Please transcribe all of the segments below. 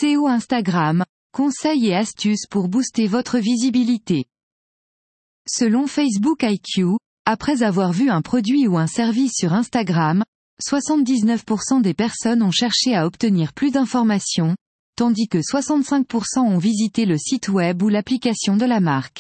SEO Instagram, conseils et astuces pour booster votre visibilité. Selon Facebook IQ, après avoir vu un produit ou un service sur Instagram, 79% des personnes ont cherché à obtenir plus d'informations, tandis que 65% ont visité le site web ou l'application de la marque.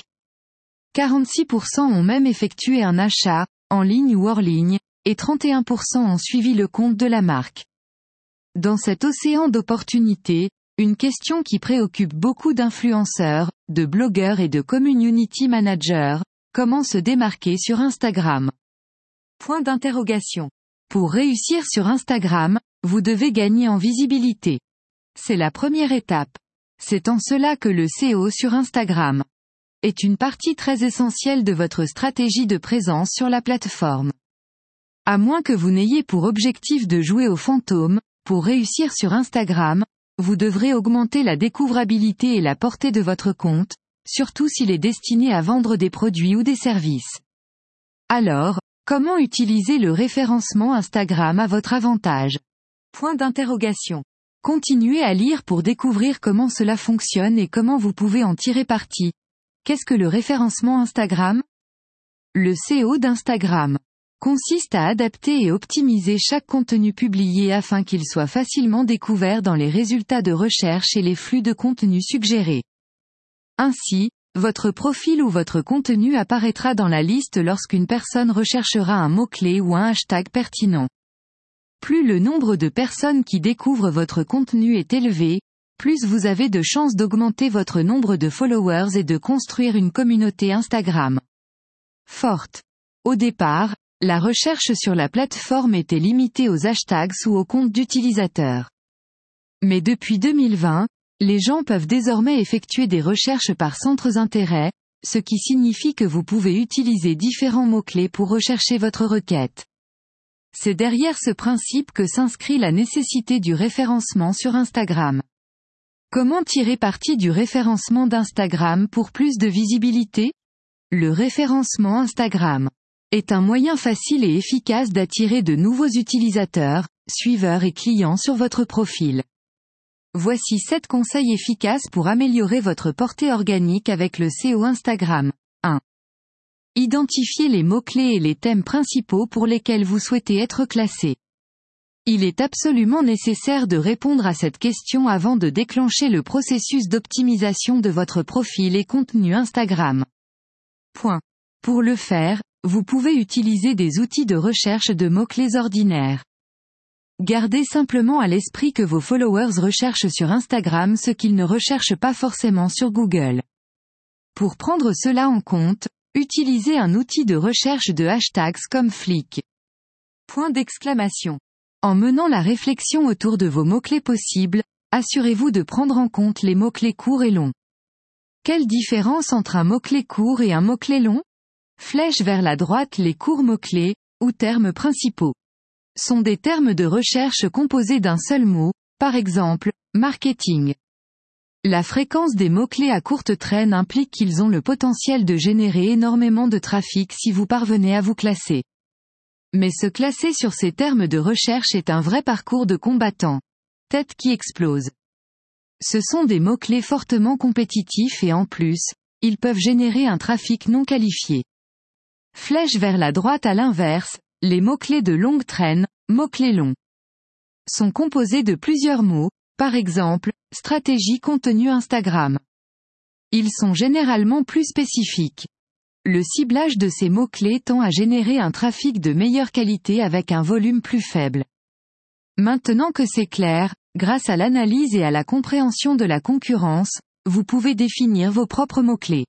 46% ont même effectué un achat, en ligne ou hors ligne, et 31% ont suivi le compte de la marque. Dans cet océan d'opportunités, une question qui préoccupe beaucoup d'influenceurs, de blogueurs et de community managers, comment se démarquer sur Instagram? Point d'interrogation. Pour réussir sur Instagram, vous devez gagner en visibilité. C'est la première étape. C'est en cela que le SEO sur Instagram est une partie très essentielle de votre stratégie de présence sur la plateforme. À moins que vous n'ayez pour objectif de jouer au fantôme, pour réussir sur Instagram, vous devrez augmenter la découvrabilité et la portée de votre compte, surtout s'il est destiné à vendre des produits ou des services. Alors, comment utiliser le référencement Instagram à votre avantage? Point d'interrogation. Continuez à lire pour découvrir comment cela fonctionne et comment vous pouvez en tirer parti. Qu'est-ce que le référencement Instagram? Le SEO d'Instagram consiste à adapter et optimiser chaque contenu publié afin qu'il soit facilement découvert dans les résultats de recherche et les flux de contenu suggérés. Ainsi, votre profil ou votre contenu apparaîtra dans la liste lorsqu'une personne recherchera un mot-clé ou un hashtag pertinent. Plus le nombre de personnes qui découvrent votre contenu est élevé, plus vous avez de chances d'augmenter votre nombre de followers et de construire une communauté Instagram forte. Au départ, la recherche sur la plateforme était limitée aux hashtags ou aux comptes d'utilisateurs. Mais depuis 2020, les gens peuvent désormais effectuer des recherches par centres d'intérêt, ce qui signifie que vous pouvez utiliser différents mots-clés pour rechercher votre requête. C'est derrière ce principe que s'inscrit la nécessité du référencement sur Instagram. Comment tirer parti du référencement d'Instagram pour plus de visibilité? Le référencement Instagram est un moyen facile et efficace d'attirer de nouveaux utilisateurs, suiveurs et clients sur votre profil. Voici 7 conseils efficaces pour améliorer votre portée organique avec le SEO Instagram. 1. Identifiez les mots-clés et les thèmes principaux pour lesquels vous souhaitez être classé. Il est absolument nécessaire de répondre à cette question avant de déclencher le processus d'optimisation de votre profil et contenu Instagram. Point. Pour le faire, vous pouvez utiliser des outils de recherche de mots-clés ordinaires. Gardez simplement à l'esprit que vos followers recherchent sur Instagram ce qu'ils ne recherchent pas forcément sur Google. Pour prendre cela en compte, utilisez un outil de recherche de hashtags comme Flick. Point d'exclamation. En menant la réflexion autour de vos mots-clés possibles, assurez-vous de prendre en compte les mots-clés courts et longs. Quelle différence entre un mot-clé court et un mot-clé long? Flèche vers la droite les courts mots-clés, ou termes principaux, sont des termes de recherche composés d'un seul mot, par exemple, marketing. La fréquence des mots-clés à courte traîne implique qu'ils ont le potentiel de générer énormément de trafic si vous parvenez à vous classer. Mais se classer sur ces termes de recherche est un vrai parcours de combattant. Tête qui explose. Ce sont des mots-clés fortement compétitifs et en plus, ils peuvent générer un trafic non qualifié. Flèche vers la droite à l'inverse, les mots-clés de longue traîne, mots-clés longs, sont composés de plusieurs mots, par exemple, stratégie contenu Instagram. Ils sont généralement plus spécifiques. Le ciblage de ces mots-clés tend à générer un trafic de meilleure qualité avec un volume plus faible. Maintenant que c'est clair, grâce à l'analyse et à la compréhension de la concurrence, vous pouvez définir vos propres mots-clés.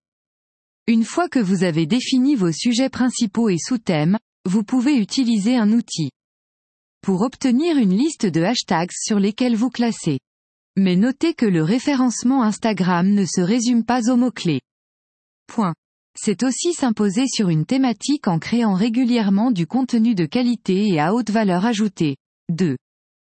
Une fois que vous avez défini vos sujets principaux et sous-thèmes, vous pouvez utiliser un outil pour obtenir une liste de hashtags sur lesquels vous classez. Mais notez que le référencement Instagram ne se résume pas aux mots-clés. Point. C'est aussi s'imposer sur une thématique en créant régulièrement du contenu de qualité et à haute valeur ajoutée. 2.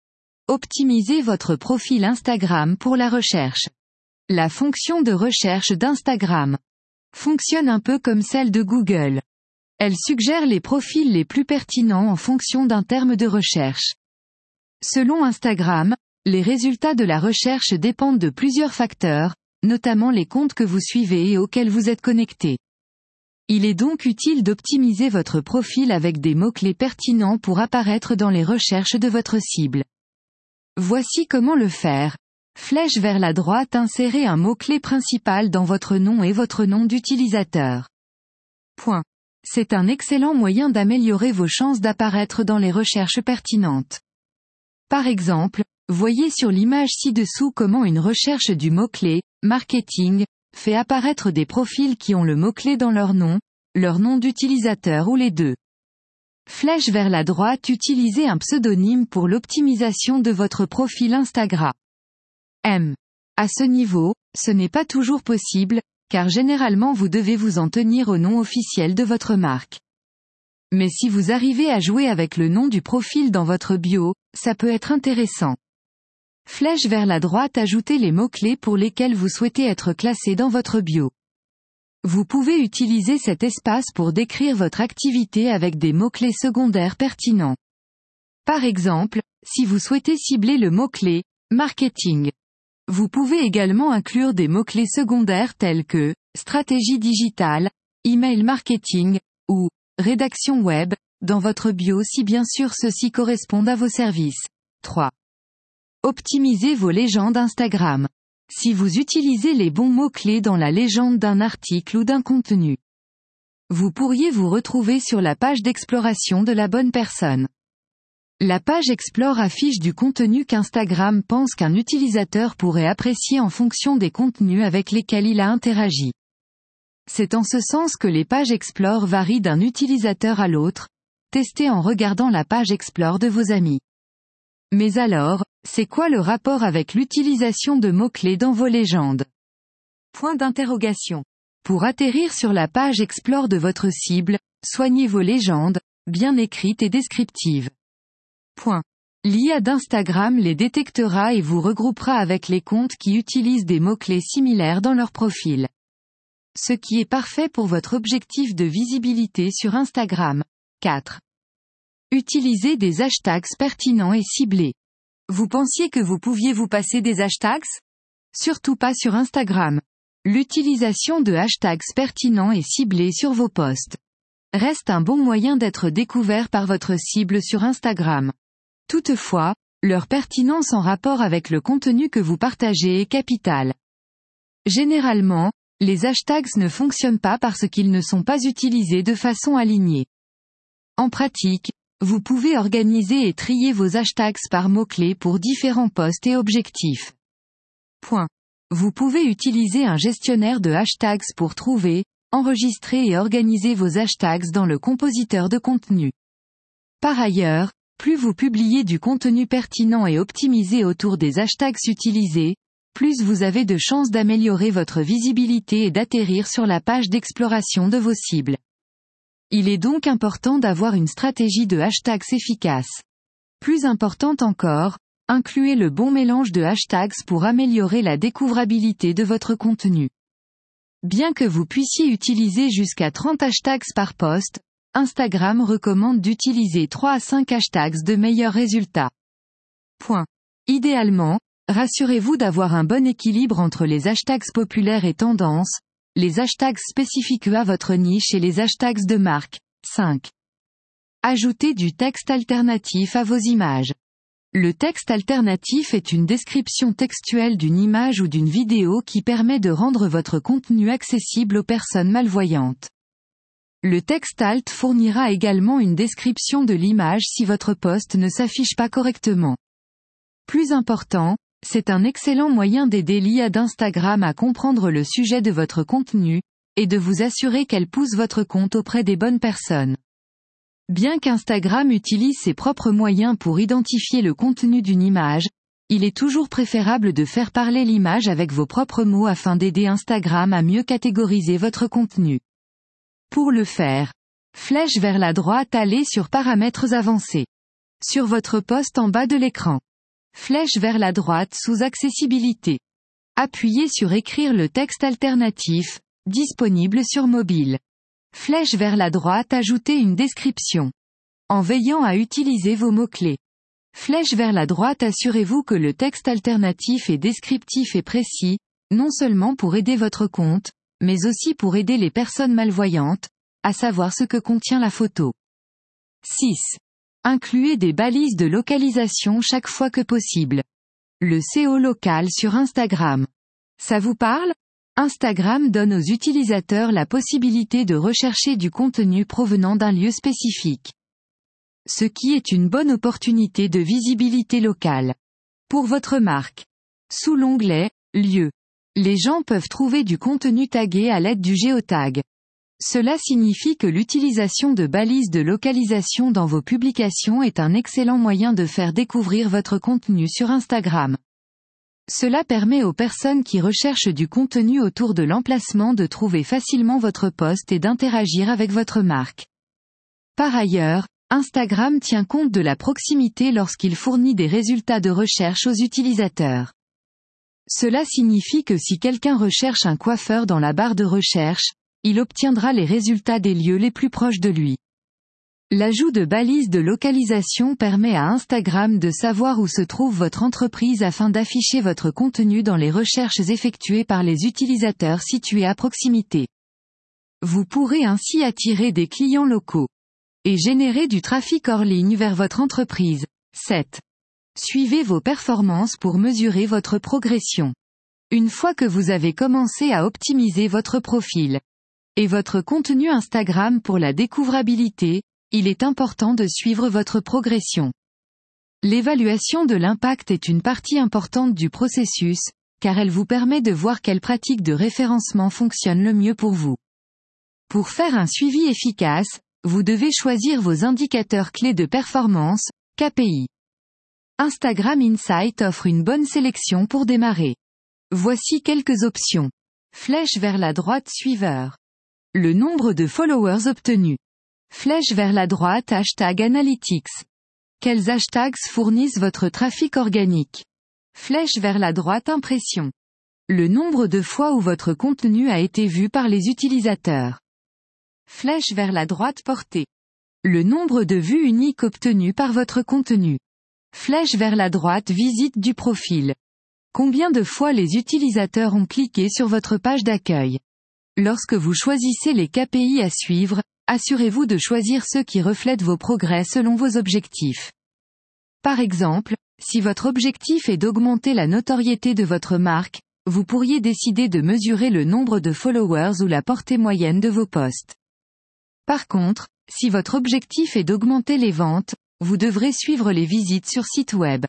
Optimisez votre profil Instagram pour la recherche. La fonction de recherche d'Instagram fonctionne un peu comme celle de Google. Elle suggère les profils les plus pertinents en fonction d'un terme de recherche. Selon Instagram, Les résultats de la recherche dépendent de plusieurs facteurs, notamment les comptes que vous suivez et auxquels vous êtes connecté. Il est donc utile d'optimiser votre profil avec des mots-clés pertinents pour apparaître dans les recherches de votre cible. Voici comment le faire. Flèche vers la droite, insérez un mot-clé principal dans votre nom et votre nom d'utilisateur. Point. C'est un excellent moyen d'améliorer vos chances d'apparaître dans les recherches pertinentes. Par exemple, voyez sur l'image ci-dessous comment une recherche du mot-clé « marketing » fait apparaître des profils qui ont le mot-clé dans leur nom d'utilisateur ou les deux. Flèche vers la droite, utilisez un pseudonyme pour l'optimisation de votre profil Instagram. À ce niveau, ce n'est pas toujours possible, car généralement vous devez vous en tenir au nom officiel de votre marque. Mais si vous arrivez à jouer avec le nom du profil dans votre bio, ça peut être intéressant. Flèche vers la droite, ajoutez les mots-clés pour lesquels vous souhaitez être classé dans votre bio. Vous pouvez utiliser cet espace pour décrire votre activité avec des mots-clés secondaires pertinents. Par exemple, si vous souhaitez cibler le mot-clé « marketing », vous pouvez également inclure des mots-clés secondaires tels que « stratégie digitale »,« email marketing » ou « rédaction web » dans votre bio si bien sûr ceux-ci correspondent à vos services. 3. Optimisez vos légendes Instagram. Si vous utilisez les bons mots-clés dans la légende d'un article ou d'un contenu, vous pourriez vous retrouver sur la page d'exploration de la bonne personne. La page Explore affiche du contenu qu'Instagram pense qu'un utilisateur pourrait apprécier en fonction des contenus avec lesquels il a interagi. C'est en ce sens que les pages Explore varient d'un utilisateur à l'autre, testez en regardant la page Explore de vos amis. Mais alors, c'est quoi le rapport avec l'utilisation de mots-clés dans vos légendes? Point d'interrogation. Pour atterrir sur la page Explore de votre cible, soignez vos légendes, bien écrites et descriptives. Point. L'IA d'Instagram les détectera et vous regroupera avec les comptes qui utilisent des mots-clés similaires dans leur profil. Ce qui est parfait pour votre objectif de visibilité sur Instagram. 4. Utilisez des hashtags pertinents et ciblés. Vous pensiez que vous pouviez vous passer des hashtags? Surtout pas sur Instagram. L'utilisation de hashtags pertinents et ciblés sur vos posts reste un bon moyen d'être découvert par votre cible sur Instagram. Toutefois, leur pertinence en rapport avec le contenu que vous partagez est capitale. Généralement, les hashtags ne fonctionnent pas parce qu'ils ne sont pas utilisés de façon alignée. En pratique, vous pouvez organiser et trier vos hashtags par mots-clés pour différents posts et objectifs. Point. Vous pouvez utiliser un gestionnaire de hashtags pour trouver, enregistrer et organiser vos hashtags dans le compositeur de contenu. Par ailleurs, plus vous publiez du contenu pertinent et optimisé autour des hashtags utilisés, plus vous avez de chances d'améliorer votre visibilité et d'atterrir sur la page d'exploration de vos cibles. Il est donc important d'avoir une stratégie de hashtags efficace. Plus importante encore, incluez le bon mélange de hashtags pour améliorer la découvrabilité de votre contenu. Bien que vous puissiez utiliser jusqu'à 30 hashtags par post, Instagram recommande d'utiliser 3 à 5 hashtags de meilleurs résultats. Point. Idéalement, rassurez-vous d'avoir un bon équilibre entre les hashtags populaires et tendances, les hashtags spécifiques à votre niche et les hashtags de marque. 5. Ajoutez du texte alternatif à vos images. Le texte alternatif est une description textuelle d'une image ou d'une vidéo qui permet de rendre votre contenu accessible aux personnes malvoyantes. Le texte alt fournira également une description de l'image si votre post ne s'affiche pas correctement. Plus important, c'est un excellent moyen d'aider l'IA d'Instagram à comprendre le sujet de votre contenu, et de vous assurer qu'elle pousse votre compte auprès des bonnes personnes. Bien qu'Instagram utilise ses propres moyens pour identifier le contenu d'une image, il est toujours préférable de faire parler l'image avec vos propres mots afin d'aider Instagram à mieux catégoriser votre contenu. Pour le faire, flèche vers la droite, allez sur Paramètres avancés. Sur votre poste en bas de l'écran. Flèche vers la droite sous Accessibilité. Appuyez sur Écrire le texte alternatif, disponible sur mobile. Flèche vers la droite, ajoutez une description. En veillant à utiliser vos mots-clés. Flèche vers la droite. Assurez-vous que le texte alternatif est descriptif et précis, non seulement pour aider votre compte, mais aussi pour aider les personnes malvoyantes, à savoir ce que contient la photo. 6. Incluez des balises de localisation chaque fois que possible. Le SEO local sur Instagram. Ça vous parle? Instagram donne aux utilisateurs la possibilité de rechercher du contenu provenant d'un lieu spécifique. Ce qui est une bonne opportunité de visibilité locale. Pour votre marque. Sous l'onglet « Lieu », les gens peuvent trouver du contenu tagué à l'aide du géotag. Cela signifie que l'utilisation de balises de localisation dans vos publications est un excellent moyen de faire découvrir votre contenu sur Instagram. Cela permet aux personnes qui recherchent du contenu autour de l'emplacement de trouver facilement votre post et d'interagir avec votre marque. Par ailleurs, Instagram tient compte de la proximité lorsqu'il fournit des résultats de recherche aux utilisateurs. Cela signifie que si quelqu'un recherche un coiffeur dans la barre de recherche, il obtiendra les résultats des lieux les plus proches de lui. L'ajout de balises de localisation permet à Instagram de savoir où se trouve votre entreprise afin d'afficher votre contenu dans les recherches effectuées par les utilisateurs situés à proximité. Vous pourrez ainsi attirer des clients locaux et générer du trafic hors ligne vers votre entreprise. 7. Suivez vos performances pour mesurer votre progression. Une fois que vous avez commencé à optimiser votre profil et votre contenu Instagram pour la découvrabilité, il est important de suivre votre progression. L'évaluation de l'impact est une partie importante du processus, car elle vous permet de voir quelles pratiques de référencement fonctionnent le mieux pour vous. Pour faire un suivi efficace, vous devez choisir vos indicateurs clés de performance, KPI. Instagram Insight offre une bonne sélection pour démarrer. Voici quelques options. Flèche vers la droite suiveur. Le nombre de followers obtenus. Flèche vers la droite hashtag Analytics. Quels hashtags fournissent votre trafic organique? Flèche vers la droite impression. Le nombre de fois où votre contenu a été vu par les utilisateurs. Flèche vers la droite portée. Le nombre de vues uniques obtenues par votre contenu. Flèche vers la droite visite du profil. Combien de fois les utilisateurs ont cliqué sur votre page d'accueil? Lorsque vous choisissez les KPI à suivre, assurez-vous de choisir ceux qui reflètent vos progrès selon vos objectifs. Par exemple, si votre objectif est d'augmenter la notoriété de votre marque, vous pourriez décider de mesurer le nombre de followers ou la portée moyenne de vos posts. Par contre, si votre objectif est d'augmenter les ventes, vous devrez suivre les visites sur site web.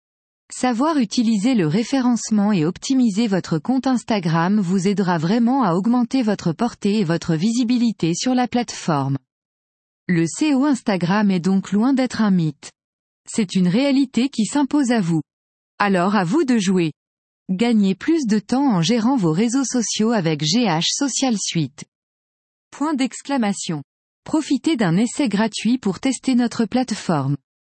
Savoir utiliser le référencement et optimiser votre compte Instagram vous aidera vraiment à augmenter votre portée et votre visibilité sur la plateforme. Le SEO Instagram est donc loin d'être un mythe. C'est une réalité qui s'impose à vous. Alors à vous de jouer. Gagnez plus de temps en gérant vos réseaux sociaux avec GH Social Suite. Point d'exclamation. Profitez d'un essai gratuit pour tester notre plateforme.